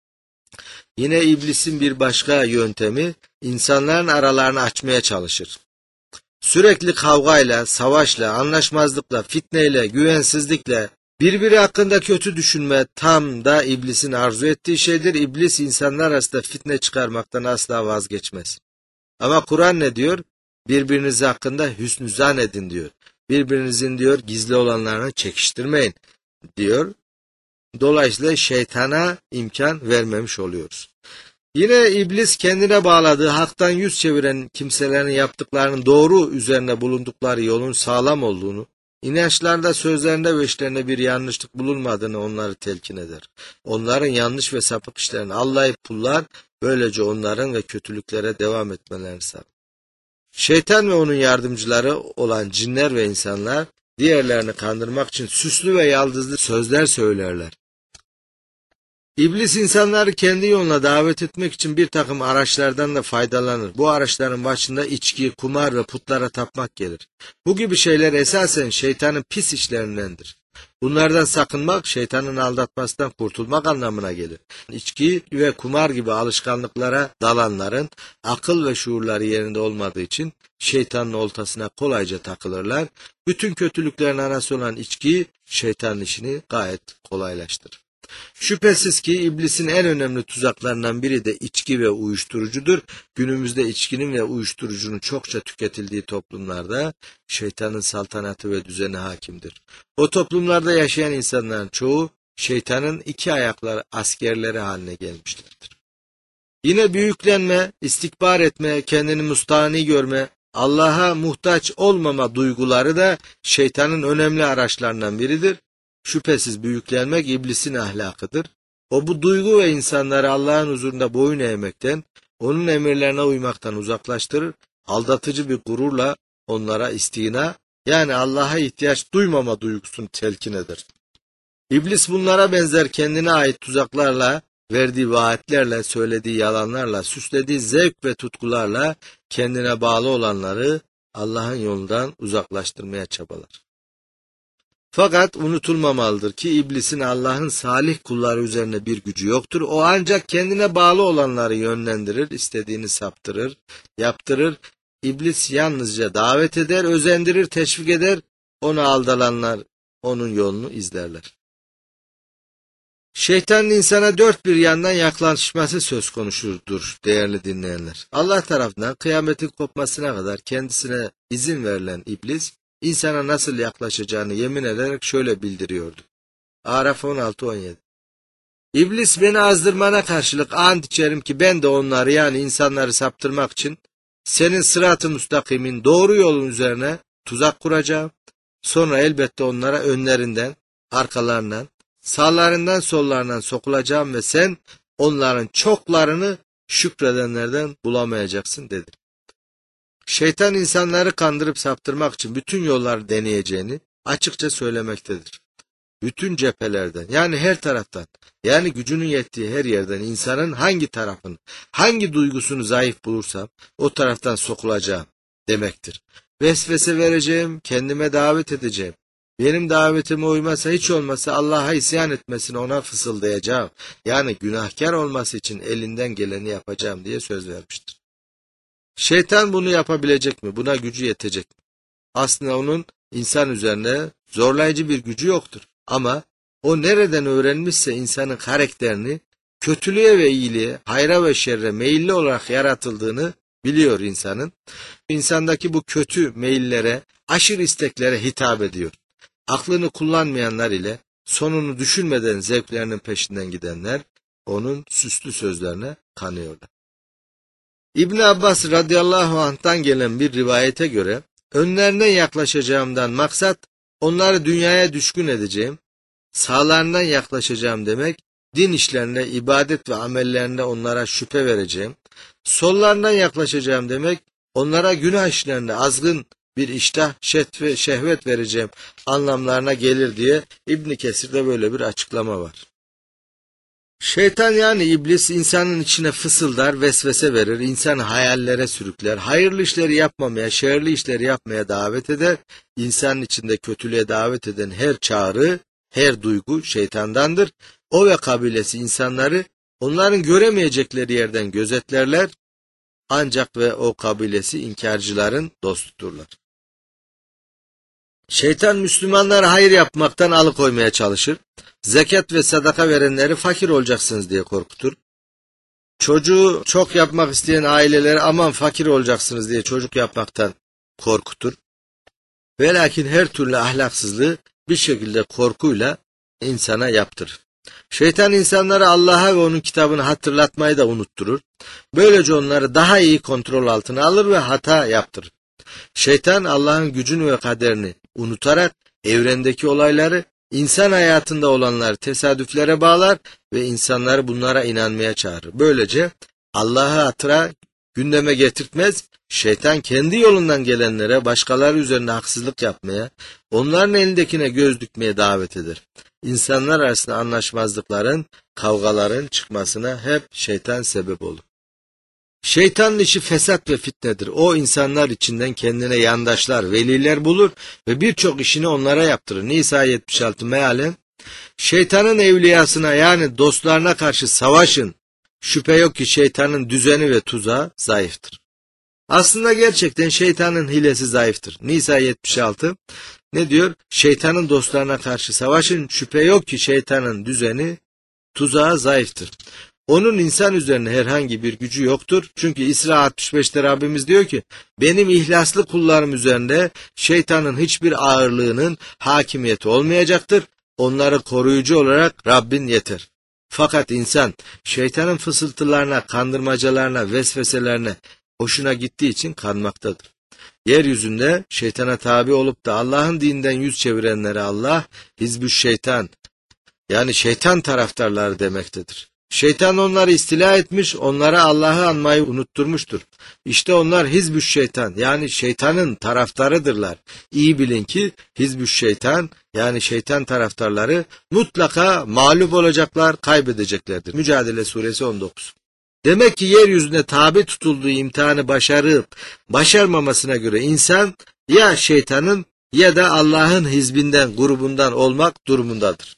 Yine iblisin bir başka yöntemi, insanların aralarını açmaya çalışır. Sürekli kavgayla, savaşla, anlaşmazlıkla, fitneyle, güvensizlikle, Birbiri hakkında kötü düşünme tam da iblisin arzu ettiği şeydir. İblis insanlar arasında fitne çıkarmaktan asla vazgeçmez. Ama Kur'an ne diyor? Birbiriniz hakkında hüsnü zan edin diyor. Birbirinizin diyor gizli olanlarını çekiştirmeyin diyor. Dolayısıyla şeytana imkan vermemiş oluyoruz. Yine iblis kendine bağladığı haktan yüz çeviren kimselerin yaptıklarının doğru üzerine bulundukları yolun sağlam olduğunu, inançlarında, sözlerinde ve işlerinde bir yanlışlık bulunmadığını onları telkin eder. Onların yanlış ve sapık işlerini allayıp pullar, böylece onların ve kötülüklere devam etmelerini sağlar. Şeytan ve onun yardımcıları olan cinler ve insanlar diğerlerini kandırmak için süslü ve yaldızlı sözler söylerler. İblis insanları kendi yoluna davet etmek için bir takım araçlardan da faydalanır. Bu araçların başında içki, kumar ve putlara tapmak gelir. Bu gibi şeyler esasen şeytanın pis işlerindendir. Bunlardan sakınmak, şeytanın aldatmasından kurtulmak anlamına gelir. İçki ve kumar gibi alışkanlıklara dalanların akıl ve şuurları yerinde olmadığı için şeytanın oltasına kolayca takılırlar. Bütün kötülüklerin anası olan içki, şeytanın işini gayet kolaylaştırır. Şüphesiz ki iblisin en önemli tuzaklarından biri de içki ve uyuşturucudur. Günümüzde içkinin ve uyuşturucunun çokça tüketildiği toplumlarda şeytanın saltanatı ve düzeni hakimdir. O toplumlarda yaşayan insanların çoğu şeytanın iki ayakları askerleri haline gelmişlerdir. Yine büyüklenme, istikbar etme, kendini müstahni görme, Allah'a muhtaç olmama duyguları da şeytanın önemli araçlarından biridir. Şüphesiz büyüklenmek iblisin ahlakıdır. O bu duygu ve insanları Allah'ın huzurunda boyun eğmekten, onun emirlerine uymaktan uzaklaştırır, aldatıcı bir gururla onlara istina, yani Allah'a ihtiyaç duymama duygusunu telkin eder. İblis bunlara benzer kendine ait tuzaklarla, verdiği vaatlerle, söylediği yalanlarla, süslediği zevk ve tutkularla kendine bağlı olanları Allah'ın yolundan uzaklaştırmaya çabalar. Fakat unutulmamalıdır ki iblisin Allah'ın salih kulları üzerine bir gücü yoktur. O ancak kendine bağlı olanları yönlendirir, istediğini saptırır, yaptırır. İblis yalnızca davet eder, özendirir, teşvik eder. Onu aldananlar onun yolunu izlerler. Şeytanın insana dört bir yandan yaklaşması söz konusudur değerli dinleyenler. Allah tarafından kıyametin kopmasına kadar kendisine izin verilen iblis, insana nasıl yaklaşacağını yemin ederek şöyle bildiriyordu. Araf 16-17. İblis beni azdırmana karşılık ant içerim ki ben de onları yani insanları saptırmak için senin sırat-ı müstakimin doğru yolun üzerine tuzak kuracağım. Sonra elbette onlara önlerinden, arkalarından, sağlarından sollarından sokulacağım ve sen onların çoklarını şükredenlerden bulamayacaksın dedi. Şeytan insanları kandırıp saptırmak için bütün yolları deneyeceğini açıkça söylemektedir. Bütün cephelerden yani her taraftan yani gücünün yettiği her yerden insanın hangi tarafını, hangi duygusunu zayıf bulursam o taraftan sokulacağım demektir. Vesvese vereceğim, kendime davet edeceğim. Benim davetime uymasa hiç olmasa Allah'a isyan etmesini ona fısıldayacağım. Yani günahkar olması için elinden geleni yapacağım diye söz vermiştir. Şeytan bunu yapabilecek mi? Buna gücü yetecek mi? Aslında onun insan üzerine zorlayıcı bir gücü yoktur. Ama o nereden öğrenmişse insanın karakterini kötülüğe ve iyiliğe, hayra ve şerre meyilli olarak yaratıldığını biliyor insanın. İnsandaki bu kötü meyillere, aşırı isteklere hitap ediyor. Aklını kullanmayanlar ile sonunu düşünmeden zevklerinin peşinden gidenler onun süslü sözlerine kanıyorlar. İbn Abbas radıyallahu anh'tan gelen bir rivayete göre önlerine yaklaşacağımdan maksat onları dünyaya düşkün edeceğim, sağlarından yaklaşacağım demek, din işlerine, ibadet ve amellerine onlara şüphe vereceğim, sollarından yaklaşacağım demek, onlara günah işlerine azgın bir iştah, şehvet vereceğim anlamlarına gelir diye İbn Kesir'de böyle bir açıklama var. Şeytan yani iblis insanın içine fısıldar, vesvese verir, insanı hayallere sürükler, hayırlı işleri yapmamaya, şerli işleri yapmaya davet eder, insanın içinde kötülüğe davet eden her çağrı, her duygu şeytandandır. O ve kabilesi insanları onların göremeyecekleri yerden gözetlerler, ancak ve o kabilesi inkarcıların dostuturlar. Şeytan Müslümanları hayır yapmaktan alıkoymaya çalışır. Zekat ve sadaka verenleri fakir olacaksınız diye korkutur. Çocuğu çok yapmak isteyen aileleri aman fakir olacaksınız diye çocuk yapmaktan korkutur. Ve lakin her türlü ahlaksızlığı bir şekilde korkuyla insana yaptırır. Şeytan insanlara Allah'a ve onun kitabını hatırlatmayı da unutturur. Böylece onları daha iyi kontrol altına alır ve hata yaptırır. Şeytan Allah'ın gücünü ve kaderini unutarak evrendeki olayları, insan hayatında olanları tesadüflere bağlar ve insanları bunlara inanmaya çağırır. Böylece Allah'ı hatıra gündeme getirtmez, şeytan kendi yolundan gelenlere başkaları üzerinde haksızlık yapmaya, onların elindekine göz dikmeye davet eder. İnsanlar arasında anlaşmazlıkların, kavgaların çıkmasına hep şeytan sebep olur. Şeytanın işi fesat ve fitnedir. O insanlar içinden kendine yandaşlar, veliler bulur ve birçok işini onlara yaptırır. Nisa 76 mealen, şeytanın evliyasına yani dostlarına karşı savaşın. Şüphe yok ki şeytanın düzeni ve tuzağı zayıftır. Aslında gerçekten şeytanın hilesi zayıftır. Nisa 76 ne diyor? Şeytanın dostlarına karşı savaşın. Şüphe yok ki şeytanın düzeni, tuzağı zayıftır. Onun insan üzerine herhangi bir gücü yoktur. Çünkü İsra 65'te Rabbimiz diyor ki, benim ihlaslı kullarım üzerinde şeytanın hiçbir ağırlığının hakimiyeti olmayacaktır. Onları koruyucu olarak Rabbin yeter. Fakat insan şeytanın fısıltılarına, kandırmacalarına, vesveselerine hoşuna gittiği için kanmaktadır. Yeryüzünde şeytana tabi olup da Allah'ın dininden yüz çevirenlere Allah hizbüş şeytan yani şeytan taraftarları demektedir. Şeytan onları istila etmiş, onlara Allah'ı anmayı unutturmuştur. İşte onlar hizbüş şeytan yani şeytanın taraftarıdırlar. İyi bilin ki hizbüş şeytan yani şeytan taraftarları mutlaka mağlup olacaklar, kaybedeceklerdir. Mücadele suresi 19. Demek ki yeryüzünde tabi tutulduğu imtihanı başarıp başarmamasına göre insan ya şeytanın ya da Allah'ın hizbinden, grubundan olmak durumundadır.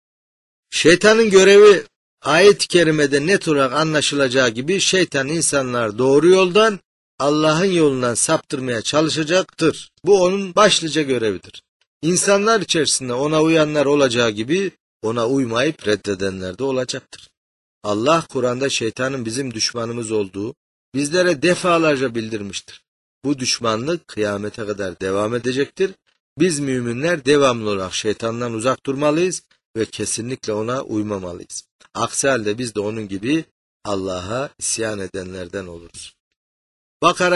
Şeytanın görevi ayet-i kerimede net olarak anlaşılacağı gibi şeytan insanlar doğru yoldan Allah'ın yolundan saptırmaya çalışacaktır. Bu onun başlıca görevidir. İnsanlar içerisinde ona uyanlar olacağı gibi ona uymayıp reddedenler de olacaktır. Allah Kur'an'da şeytanın bizim düşmanımız olduğu bizlere defalarca bildirmiştir. Bu düşmanlık kıyamete kadar devam edecektir. Biz müminler devamlı olarak şeytandan uzak durmalıyız ve kesinlikle ona uymamalıyız. Aksi halde biz de onun gibi Allah'a isyan edenlerden oluruz. Bakara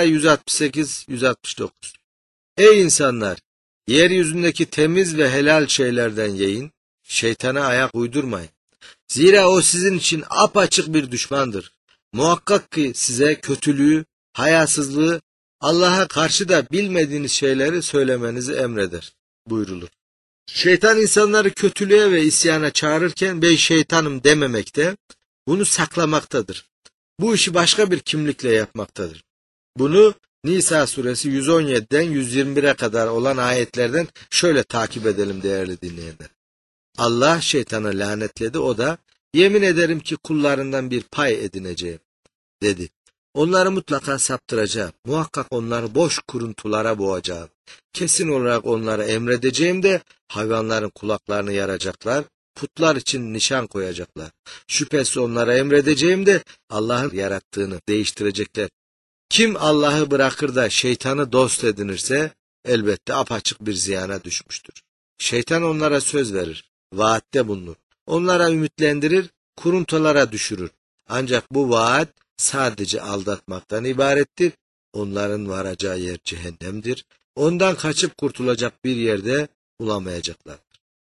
168-169 Ey insanlar! Yeryüzündeki temiz ve helal şeylerden yiyin, şeytana ayak uydurmayın. Zira o sizin için apaçık bir düşmandır. Muhakkak ki size kötülüğü, hayasızlığı, Allah'a karşı da bilmediğiniz şeyleri söylemenizi emreder buyrulur. Şeytan insanları kötülüğe ve isyana çağırırken ben şeytanım dememekte, bunu saklamaktadır. Bu işi başka bir kimlikle yapmaktadır. Bunu Nisa suresi 117'den 121'e kadar olan ayetlerden şöyle takip edelim değerli dinleyenler. Allah şeytanı lanetledi, o da yemin ederim ki kullarından bir pay edineceğim dedi. Onları mutlaka saptıracağım. Muhakkak onları boş kuruntulara boğacağım. Kesin olarak onlara emredeceğim de hayvanların kulaklarını yaracaklar, putlar için nişan koyacaklar. Şüphesiz onlara emredeceğim de Allah'ın yarattığını değiştirecekler. Kim Allah'ı bırakır da şeytanı dost edinirse elbette apaçık bir ziyana düşmüştür. Şeytan onlara söz verir, vaatte bulunur. Onlara ümitlendirir, kuruntulara düşürür. Ancak bu vaat sadece aldatmaktan ibarettir. Onların varacağı yer cehennemdir. Ondan kaçıp kurtulacak bir yerde bulamayacaklardır.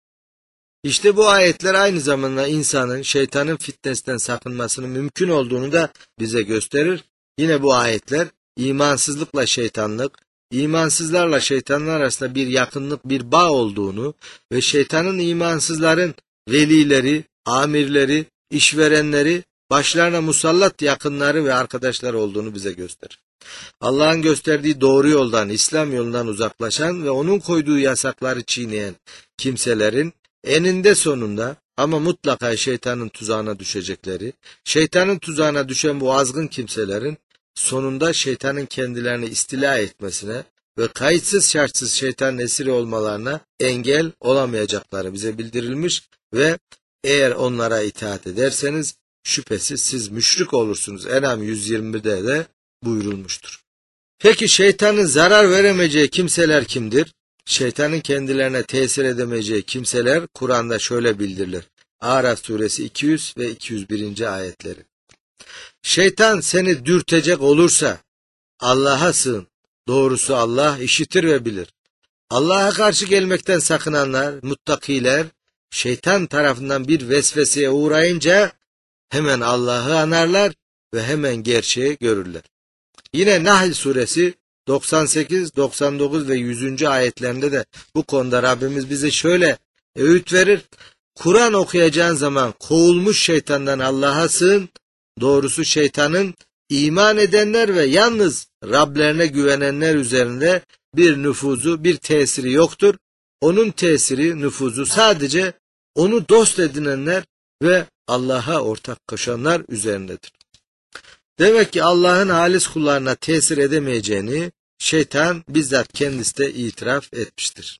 İşte bu ayetler aynı zamanda insanın şeytanın fitnesinden sakınmasının mümkün olduğunu da bize gösterir. Yine bu ayetler imansızlıkla şeytanlık, imansızlarla şeytanlar arasında bir yakınlık, bir bağ olduğunu ve şeytanın imansızların velileri, amirleri, işverenleri, başlarına musallat yakınları ve arkadaşları olduğunu bize gösterir. Allah'ın gösterdiği doğru yoldan, İslam yolundan uzaklaşan ve onun koyduğu yasakları çiğneyen kimselerin eninde sonunda ama mutlaka şeytanın tuzağına düşecekleri, şeytanın tuzağına düşen bu azgın kimselerin sonunda şeytanın kendilerini istila etmesine ve kayıtsız şartsız şeytanın esiri olmalarına engel olamayacakları bize bildirilmiş ve eğer onlara itaat ederseniz şüphesiz siz müşrik olursunuz. En'am 120'de de buyurulmuştur. Peki şeytanın zarar veremeyeceği kimseler kimdir? Şeytanın kendilerine tesir edemeyeceği kimseler Kur'an'da şöyle bildirilir. Araf suresi 200 ve 201. ayetleri. Şeytan seni dürtecek olursa Allah'a sığın. Doğrusu Allah işitir ve bilir. Allah'a karşı gelmekten sakınanlar, muttakiler, şeytan tarafından bir vesveseye uğrayınca hemen Allah'ı anarlar ve hemen gerçeği görürler. Yine Nahl suresi 98, 99 ve 100. ayetlerinde de bu konuda Rabbimiz bize şöyle öğüt verir. Kur'an okuyacağın zaman kovulmuş şeytandan Allah'a sığın. Doğrusu şeytanın iman edenler ve yalnız Rablerine güvenenler üzerinde bir nüfuzu, bir tesiri yoktur. Onun tesiri, nüfuzu sadece onu dost edinenler ve Allah'a ortak koşanlar üzerindedir. Demek ki Allah'ın halis kullarına tesir edemeyeceğini şeytan bizzat kendisi de itiraf etmiştir.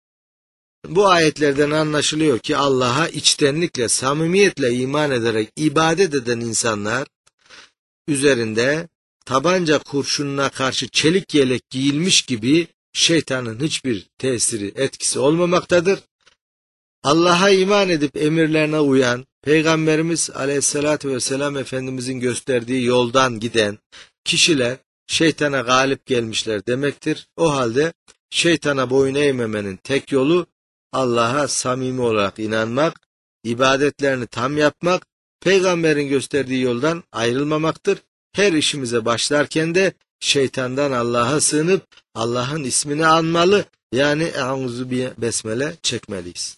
Bu ayetlerden anlaşılıyor ki Allah'a içtenlikle, samimiyetle iman ederek ibadet eden insanlar üzerinde tabanca kurşununa karşı çelik yelek giyilmiş gibi şeytanın hiçbir tesiri, etkisi olmamaktadır. Allah'a iman edip emirlerine uyan, Peygamberimiz Aleyhisselatü Vesselam Efendimizin gösterdiği yoldan giden kişiler şeytana galip gelmişler demektir. O halde şeytana boyun eğmemenin tek yolu Allah'a samimi olarak inanmak, ibadetlerini tam yapmak, Peygamberin gösterdiği yoldan ayrılmamaktır. Her işimize başlarken de şeytandan Allah'a sığınıp Allah'ın ismini anmalı, yani Euzu besmele çekmeliyiz.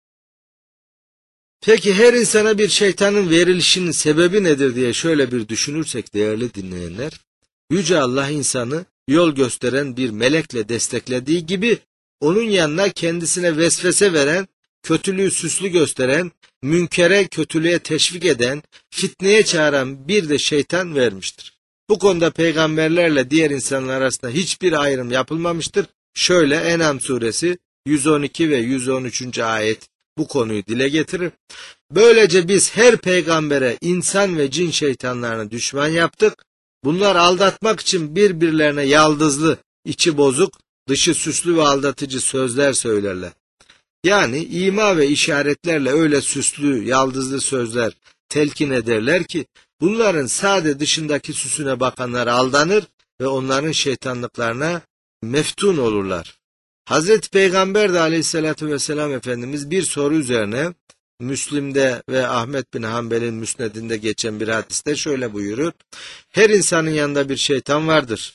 Peki her insana bir şeytanın verilişinin sebebi nedir diye şöyle bir düşünürsek değerli dinleyenler, Yüce Allah insanı yol gösteren bir melekle desteklediği gibi onun yanına kendisine vesvese veren, kötülüğü süslü gösteren, münkere kötülüğe teşvik eden, fitneye çağıran bir de şeytan vermiştir. Bu konuda peygamberlerle diğer insanlar arasında hiçbir ayrım yapılmamıştır. Şöyle En'am suresi 112 ve 113. ayet bu konuyu dile getirir. Böylece biz her peygambere insan ve cin şeytanlarını düşman yaptık. Bunlar aldatmak için birbirlerine yaldızlı, içi bozuk, dışı süslü ve aldatıcı sözler söylerler. Yani ima ve işaretlerle öyle süslü, yaldızlı sözler telkin ederler ki bunların sade dışındaki süsüne bakanlar aldanır ve onların şeytanlıklarına meftun olurlar. Hazreti Peygamber de Aleyhisselatü Vesselam Efendimiz bir soru üzerine Müslim'de ve Ahmet bin Hanbel'in müsnedinde geçen bir hadiste şöyle buyurur. Her insanın yanında bir şeytan vardır.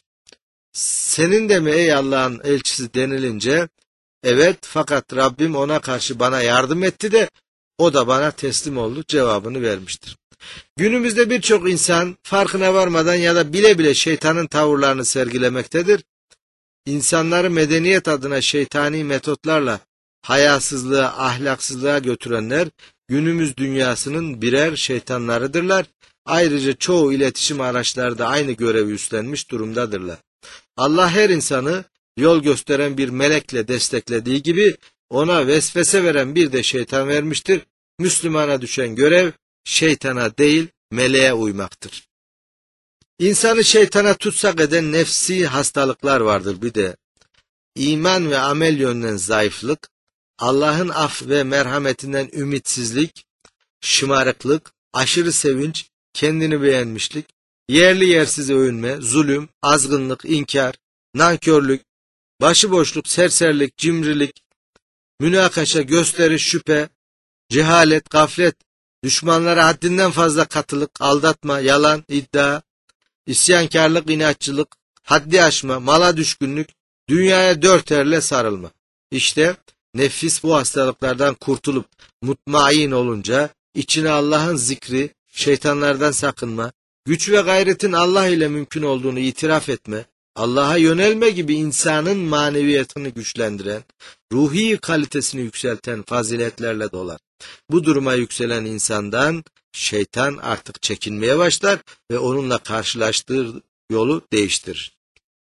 Senin de mi ey Allah'ın elçisi denilince, evet fakat Rabbim ona karşı bana yardım etti de o da bana teslim oldu cevabını vermiştir. Günümüzde birçok insan farkına varmadan ya da bile bile şeytanın tavırlarını sergilemektedir. İnsanları medeniyet adına şeytani metotlarla hayasızlığa, ahlaksızlığa götürenler günümüz dünyasının birer şeytanlarıdırlar. Ayrıca çoğu iletişim araçları da aynı görevi üstlenmiş durumdadırlar. Allah her insanı yol gösteren bir melekle desteklediği gibi ona vesvese veren bir de şeytan vermiştir. Müslümana düşen görev şeytana değil meleğe uymaktır. İnsanı şeytana tutsak eden nefsi hastalıklar vardır bir de. İman ve amel yönünden zayıflık, Allah'ın af ve merhametinden ümitsizlik, şımarıklık, aşırı sevinç, kendini beğenmişlik, yerli yersiz övünme, zulüm, azgınlık, inkar, nankörlük, başıboşluk, serserilik, cimrilik, münakaşa, gösteriş, şüphe, cehalet, gaflet, düşmanlara haddinden fazla katılık, aldatma, yalan, iddia, isyankarlık, inatçılık, haddi aşma, mala düşkünlük, dünyaya dört elle sarılma. İşte nefis bu hastalıklardan kurtulup mutmain olunca içine Allah'ın zikri, şeytanlardan sakınma, güç ve gayretin Allah ile mümkün olduğunu itiraf etme, Allah'a yönelme gibi insanın maneviyatını güçlendiren, ruhi kalitesini yükselten faziletlerle dolar. Bu duruma yükselen insandan şeytan artık çekinmeye başlar ve onunla karşılaştığı yolu değiştirir.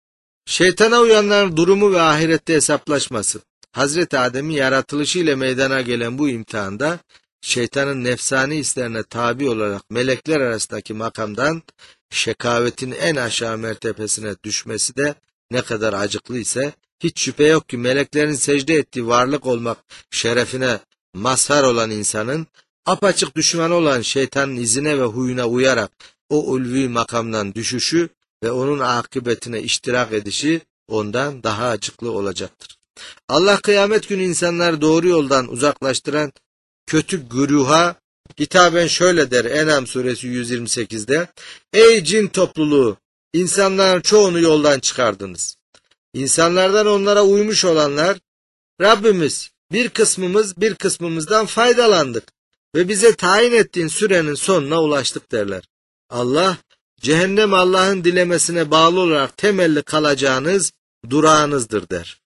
Şeytana uyanların durumu ve ahirette hesaplaşması. Hazreti Adem'in yaratılışı ile meydana gelen bu imtihanda şeytanın nefsani hislerine tabi olarak melekler arasındaki makamdan şekavetin en aşağı mertebesine düşmesi de ne kadar acıklı ise hiç şüphe yok ki meleklerin secde ettiği varlık olmak şerefine mazhar olan insanın apaçık düşmanı olan şeytanın izine ve huyuna uyarak o ulvi makamdan düşüşü ve onun akıbetine iştirak edişi ondan daha acıklı olacaktır. Allah kıyamet günü insanları doğru yoldan uzaklaştıran kötü güruha hitaben şöyle der En'am suresi 128'de: Ey cin topluluğu! İnsanların çoğunu yoldan çıkardınız. İnsanlardan onlara uymuş olanlar, Rabbimiz bir kısmımızdan faydalandık ve bize tayin ettiğin sürenin sonuna ulaştık derler. Allah, cehennem Allah'ın dilemesine bağlı olarak temelli kalacağınız durağınızdır der.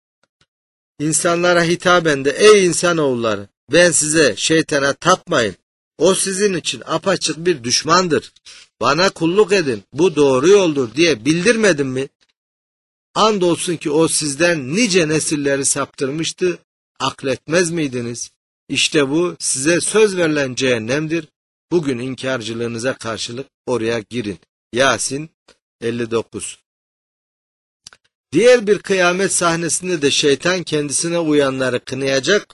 İnsanlara hitaben de ey insanoğulları, ben size şeytana tapmayın. O sizin için apaçık bir düşmandır. Bana kulluk edin, bu doğru yoldur diye bildirmedim mi? Andolsun ki o sizden nice nesilleri saptırmıştı, akletmez miydiniz? İşte bu size söz verilen cehennemdir. Bugün inkarcılığınıza karşılık oraya girin. Yasin 59. Diğer bir kıyamet sahnesinde de şeytan kendisine uyanları kınayacak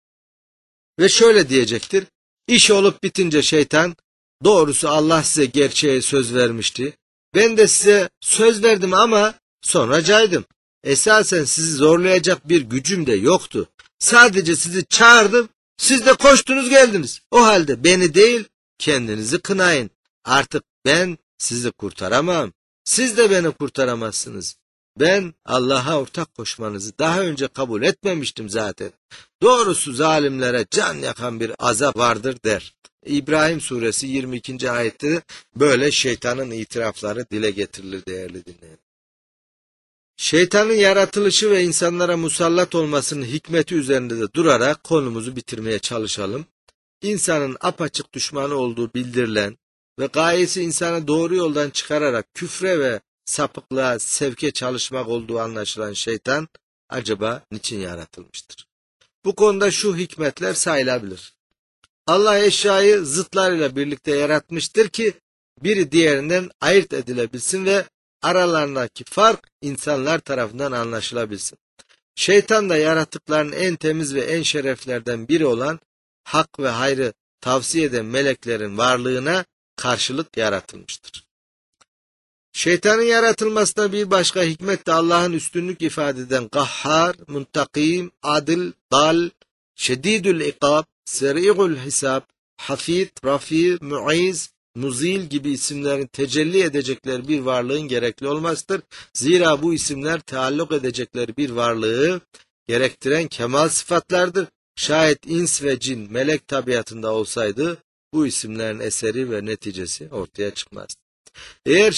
ve şöyle diyecektir: İş olup bitince şeytan, doğrusu Allah size gerçeğe söz vermişti. Ben de size söz verdim ama sonra caydım. Esasen sizi zorlayacak bir gücüm de yoktu. Sadece sizi çağırdım, siz de koştunuz geldiniz. O halde beni değil, kendinizi kınayın. Artık ben sizi kurtaramam. Siz de beni kurtaramazsınız. Ben Allah'a ortak koşmanızı daha önce kabul etmemiştim zaten. Doğrusu zalimlere can yakan bir azap vardır der. İbrahim suresi 22. ayette böyle şeytanın itirafları dile getirilir değerli dinleyen. Şeytanın yaratılışı ve insanlara musallat olmasının hikmeti üzerinde de durarak konumuzu bitirmeye çalışalım. İnsanın apaçık düşmanı olduğu bildirilen ve gayesi insanı doğru yoldan çıkararak küfre ve sapıklığa sevke çalışmak olduğu anlaşılan şeytan acaba niçin yaratılmıştır? Bu konuda şu hikmetler sayılabilir. Allah eşyayı zıtlarıyla birlikte yaratmıştır ki biri diğerinden ayırt edilebilsin ve aralarındaki fark insanlar tarafından anlaşılabilsin. Şeytan da yaratıkların en temiz ve en şereflerden biri olan hak ve hayrı tavsiye eden meleklerin varlığına karşılık yaratılmıştır. Şeytanın yaratılmasına bir başka hikmet de Allah'ın üstünlük ifade eden Gahhar, Muntakim, Adil, Dal, Şedidül İkab, Seri'ul Hisab, Hafid, Rafi, Muiz, Muzil gibi isimlerin tecelli edecekleri bir varlığın gerekli olmasıdır. Zira bu isimler taalluk edecekleri bir varlığı gerektiren kemal sıfatlardır. Şayet ins ve cin melek tabiatında olsaydı bu isimlerin eseri ve neticesi ortaya çıkmazdı. Eğer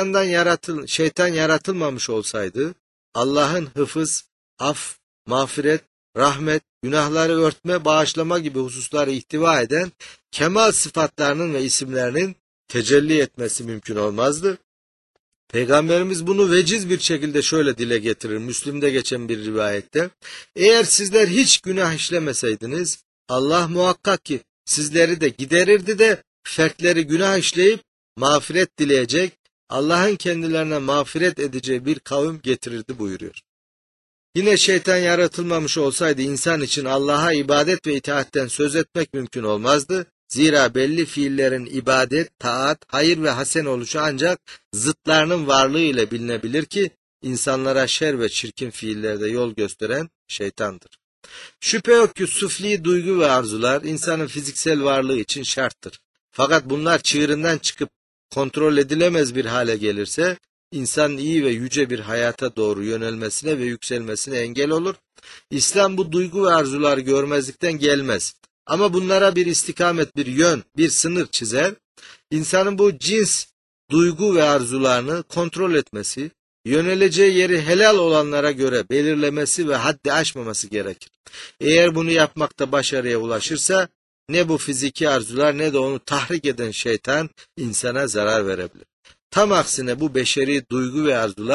şeytan yaratılmamış olsaydı Allah'ın hıfız, af, mağfiret, rahmet, günahları örtme, bağışlama gibi hususları ihtiva eden kemal sıfatlarının ve isimlerinin tecelli etmesi mümkün olmazdı. Peygamberimiz bunu veciz bir şekilde şöyle dile getirir Müslim'de geçen bir rivayette: Eğer sizler hiç günah işlemeseydiniz Allah muhakkak ki sizleri de giderirdi de fertleri günah işleyip mağfiret dileyecek, Allah'ın kendilerine mağfiret edeceği bir kavim getirirdi buyuruyor. Yine şeytan yaratılmamış olsaydı insan için Allah'a ibadet ve itaatten söz etmek mümkün olmazdı. Zira belli fiillerin ibadet, taat, hayır ve hasen oluşu ancak zıtlarının varlığı ile bilinebilir ki insanlara şer ve çirkin fiillerde yol gösteren şeytandır. Şüphe yok ki sufli duygu ve arzular insanın fiziksel varlığı için şarttır. Fakat bunlar çığırından çıkıp kontrol edilemez bir hale gelirse insanın iyi ve yüce bir hayata doğru yönelmesine ve yükselmesine engel olur. İslam bu duygu ve arzuları görmezlikten gelmez. Ama bunlara bir istikamet, bir yön, bir sınır çizer. İnsanın bu cins duygu ve arzularını kontrol etmesi, yöneleceği yeri helal olanlara göre belirlemesi ve haddi aşmaması gerekir. Eğer bunu yapmakta başarıya ulaşırsa ne bu fiziki arzular ne de onu tahrik eden şeytan insana zarar verebilir. Tam aksine bu beşeri duygu ve arzular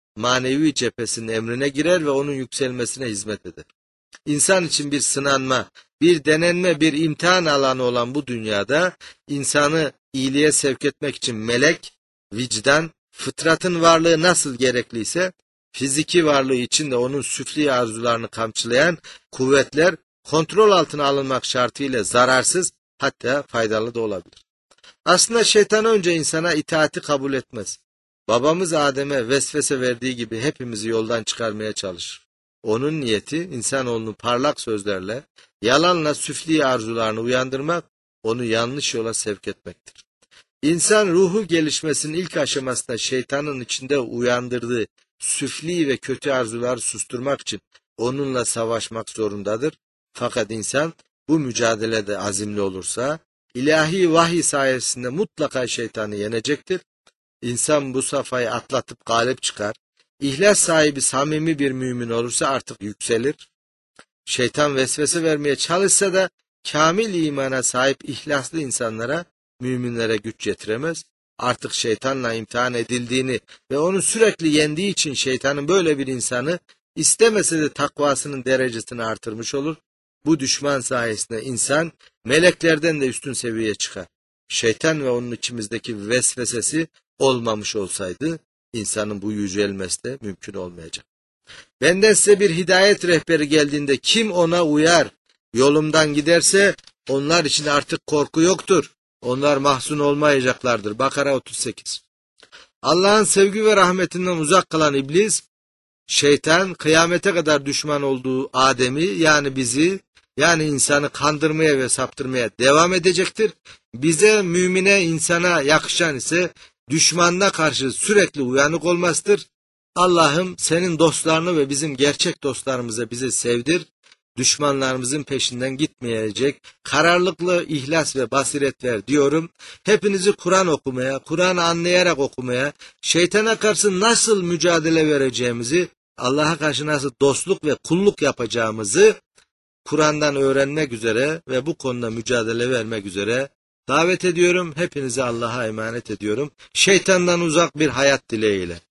manevi cephesinin emrine girer ve onun yükselmesine hizmet eder. İnsan için bir sınanma, bir denenme, bir imtihan alanı olan bu dünyada insanı iyiliğe sevk etmek için melek, vicdan, fıtratın varlığı nasıl gerekliyse fiziki varlığı için de onun süfli arzularını kamçılayan kuvvetler kontrol altına alınmak şartıyla zararsız, hatta faydalı da olabilir. Aslında şeytan önce insana itaati kabul etmez. Babamız Adem'e vesvese verdiği gibi hepimizi yoldan çıkarmaya çalışır. Onun niyeti insanoğlunu parlak sözlerle, yalanla süfli arzularını uyandırmak, onu yanlış yola sevk etmektir. İnsan ruhu gelişmesinin ilk aşamasında şeytanın içinde uyandırdığı süfli ve kötü arzuları susturmak için onunla savaşmak zorundadır. Fakat insan bu mücadelede azimli olursa, ilahi vahiy sayesinde mutlaka şeytanı yenecektir. İnsan bu safhayı atlatıp galip çıkar. İhlas sahibi samimi bir mümin olursa artık yükselir. Şeytan vesvese vermeye çalışsa da kamil imana sahip ihlaslı insanlara, müminlere güç yetiremez. Artık şeytanla imtihan edildiğini ve onu sürekli yendiği için şeytanın böyle bir insanı istemese de takvasının derecesini artırmış olur. Bu düşman sayesinde insan meleklerden de üstün seviyeye çıkar. Şeytan ve onun içimizdeki vesvesesi olmamış olsaydı insanın bu yücelmesi de mümkün olmayacak. Benden size bir hidayet rehberi geldiğinde kim ona uyar, yolumdan giderse onlar için artık korku yoktur. Onlar mahzun olmayacaklardır. Bakara 38. Allah'ın sevgi ve rahmetinden uzak kalan iblis, şeytan kıyamete kadar düşman olduğu Adem'i yani bizi, yani insanı kandırmaya ve saptırmaya devam edecektir. Bize, mümine, insana yakışan ise düşmanına karşı sürekli uyanık olmasıdır. Allah'ım senin dostlarını ve bizim gerçek dostlarımızı bize sevdir. Düşmanlarımızın peşinden gitmeyecek kararlılıklı ihlas ve basiret ver diyorum. Hepinizi Kur'an okumaya, Kur'an'ı anlayarak okumaya, şeytana karşı nasıl mücadele vereceğimizi, Allah'a karşı nasıl dostluk ve kulluk yapacağımızı Kur'an'dan öğrenmek üzere ve bu konuda mücadele vermek üzere davet ediyorum. Hepinizi Allah'a emanet ediyorum. Şeytandan uzak bir hayat dileğiyle.